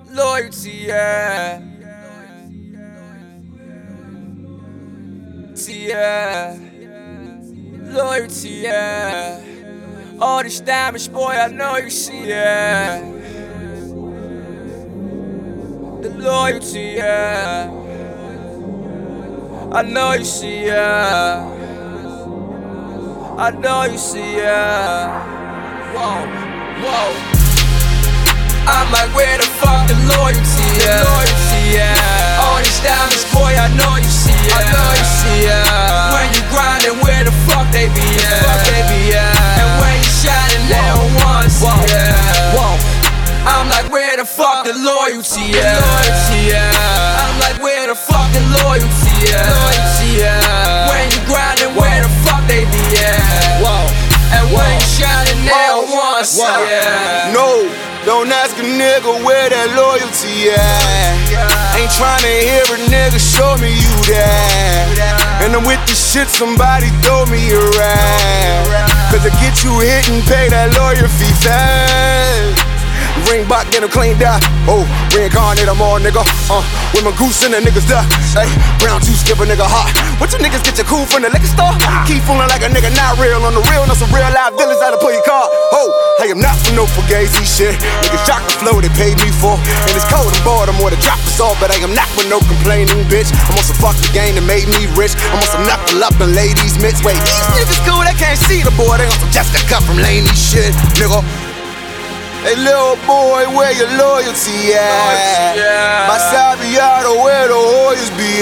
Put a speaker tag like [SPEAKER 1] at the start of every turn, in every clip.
[SPEAKER 1] Loyalty, yeah. Yeah. Loyalty, yeah. All this damage, boy, I know you see, yeah. The loyalty, yeah. I know you see, yeah. I know you see, yeah. Whoa, whoa. I'm like, where the fuck the loyalty, yeah? Loyalty, yeah. All these diamonds, boy, I know you see, yeah. I know you see, yeah. When you grinding, where the fuck they be, yeah? Fuck they be, yeah. And when you shining, they don't wanna see, yeah. Whoa. I'm like, where the fuck the loyalty, yeah? Loyalty, yeah. I'm like, where the fuck the loyalty, yeah? Loyalty, yeah. When you grinding, where the fuck they be, yeah? Whoa. And when you shining, they don't wanna see, yeah.
[SPEAKER 2] No. Don't ask a nigga where that loyalty at. Ain't tryna hear a nigga show me you that. And I'm with the shit, somebody throw me a rap. Cause to get you hit and pay that lawyer fee fast. Ring back, get him cleaned up. Oh, reincarnate, I'm all nigga. With my goose and the niggas duck. Hey, brown juice give a nigga hot. What you niggas get your cool from the liquor store? Keep fooling like a nigga not real. On the real, know some real life villains that'll pull your car. Oh, I am not for no fugazi shit. Niggas jock the flow they paid me for. And it's cold and bored, I'm with a drop us off. But I am not with no complaining, bitch. I'm on some fuck the game that made me rich. I'm on some knuckle up and ladies mitts. Wait, these niggas cool, they can't see the boy. They on some Jessica cut from Laney shit, nigga. Hey little boy, where your loyalty at? My Sabiato, where the Hoyas be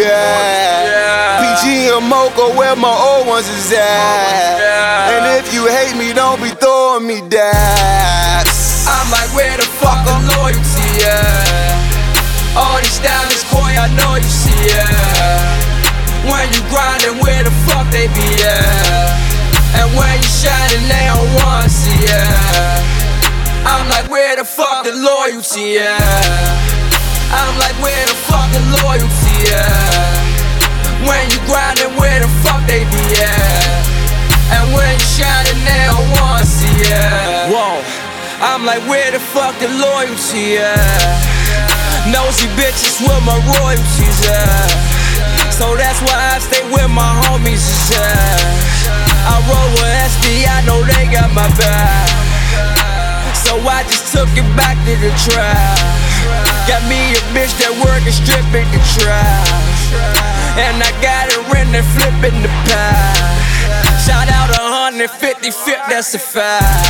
[SPEAKER 2] at? PG and Mocha, where my old ones is at? And if you hate me, don't be throwing me dabs.
[SPEAKER 1] I'm like, where the fuck the loyalty at? All these diamonds, boy, I know you see, yeah. When you grinding, where the fuck they be at? And when you shining, they don't wanna see, yeah. I'm like, where the fuck the loyalty, yeah? I'm like, where the fuck the loyalty, yeah? When you grinding, where the fuck they be, yeah? And when you shining, they don't wanna see, yeah. Whoa, I'm like, where the fuck the loyalty, yeah? Nosy bitches with my royalties, yeah. So that's why I stay with my homies, yeah. I roll with SD, I know they got my back. So I just took it back to the trap. Got me a bitch that work and stripping the trash. And I got it renting, flipping the pie. Shout out 155th, that's a fact.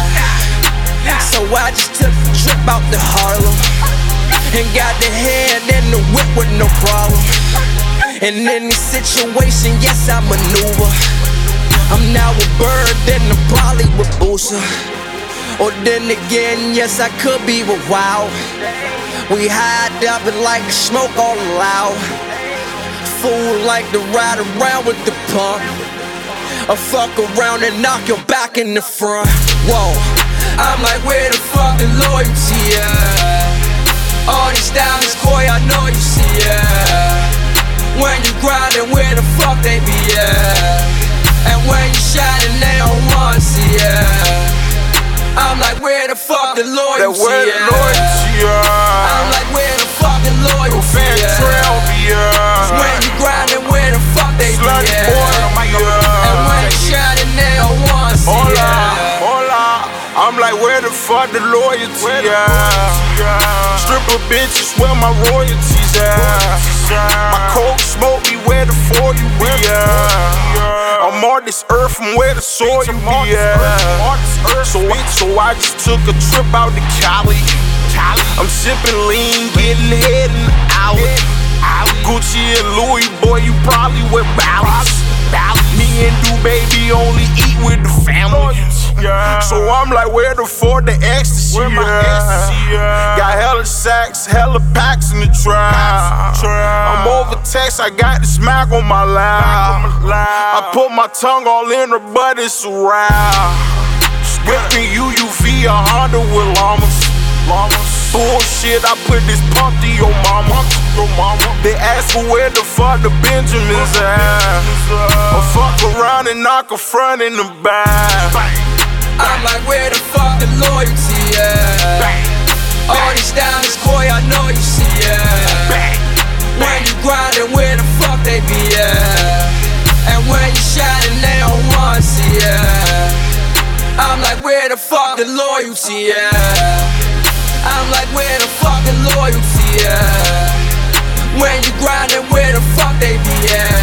[SPEAKER 1] So I just took the trip out to Harlem and got the head in the whip with no problem. And in this situation, yes, I maneuver. I'm now with Bird, then I'm probably with Boosie. Or then again, yes, I could be with Wow. We hide up and like to smoke all loud. Fool like to ride around with the pump. Or fuck around and knock your back in the front. Whoa, I'm like, where the fuck the loyalty at? All these diamonds, boy, I know you see, yeah. When you grinding, where the fuck they be, yeah. And when you shining, they don't wanna see, yeah. I'm like, where the fuck the loyalty,
[SPEAKER 2] yeah?
[SPEAKER 1] I'm like, where the fuck the loyalty, yeah? When you grinding, where the fuck they be, yeah? And when you shining, they don't wanna see, yeah.
[SPEAKER 2] I'm like, where the fuck the loyalty, yeah? Stripper bitches, where my royalties at? My coke smoke me, where the for you be, yeah? I'm on this earth from where the soil you be at. So I just took a trip out to Cali. I'm sipping lean, getting head in the alley. Gucci and Louis, boy, you probably wear Bally's. Me and Du Baby only eat with the family. So I'm like, where the fuck the ecstasy, yeah? Got hella sacks, hella packs in the trap. I'm over text, I got the smack on my lap. I put my tongue all in her, but it's a wrap. Whipping UUV, a Honda with llamas. Bullshit, I put this pump to your mama. They ask for where the fuck the Benjamins at. I fuck around and knock a front in the back.
[SPEAKER 1] I'm like, where the fuck the loyalty at? All these diamonds, boy, I know you see. where the fuck the loyalty at? I'm like, where the fucking loyalty at? When you grindin', where the fuck they be at?